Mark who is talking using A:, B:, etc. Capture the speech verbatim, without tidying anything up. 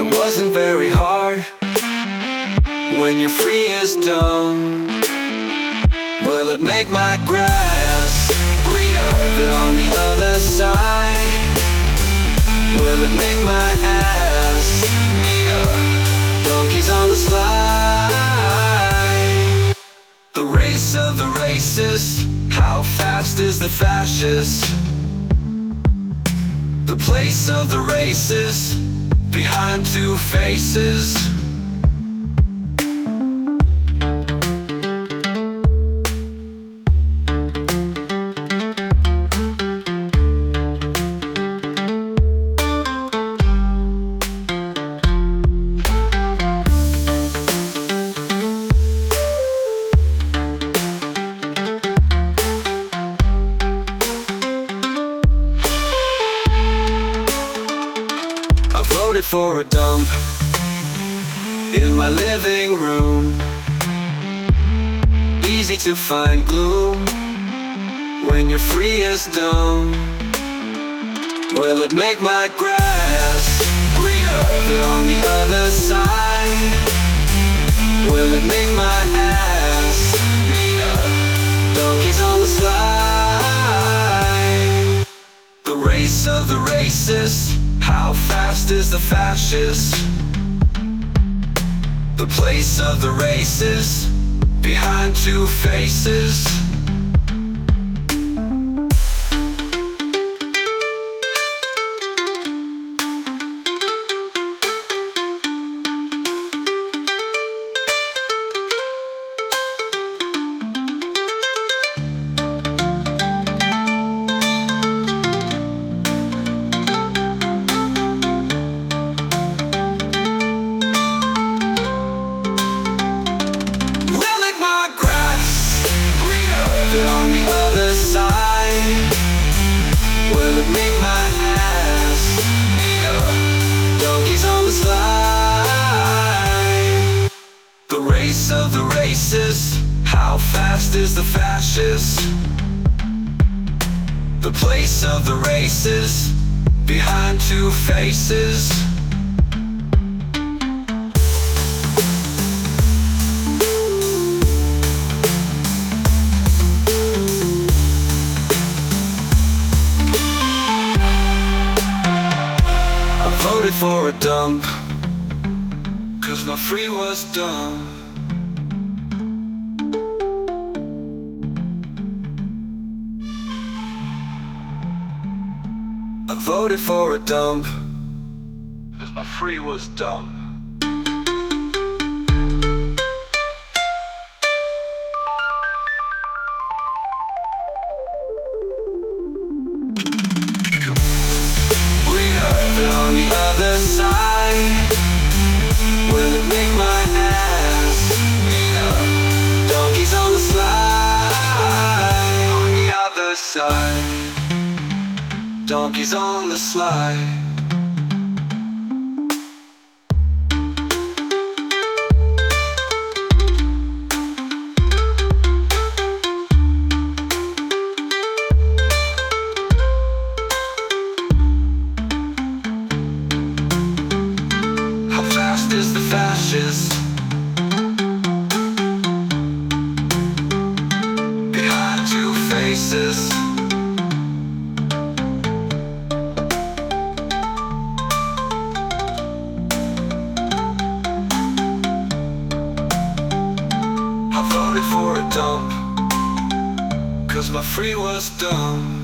A: It wasn't very hard when you're free as dumb. Will it make my grass greener on the other side? Will it make my ass meaner? Donkeys on the slide. The race of the racists. How fast is the fascist? The place of the racists. Behind two faces. Voted for a dump in my living room. Easy to find gloom when you're free as dumb. Will it make my grass greener on the other side? Will it make my ass meaner? Donkeys on the slide. The race of the racists. How fast is the fascist? The place of the racists. Behind two faces. On the other side, will it make my ass meaner? Donkeys on the slide. The race of the racists. How fast is the fascist? The place of the racists. Behind two faces. Voted for a dump, cause my free was dumb. I voted for a dump, cause my free was dumb. On the other side, will it make my ass meaner? Donkeys on the slide. On the other side, donkeys on the slide. Is the fascist behind two faces? I voted for a dump, cause my free was dumb.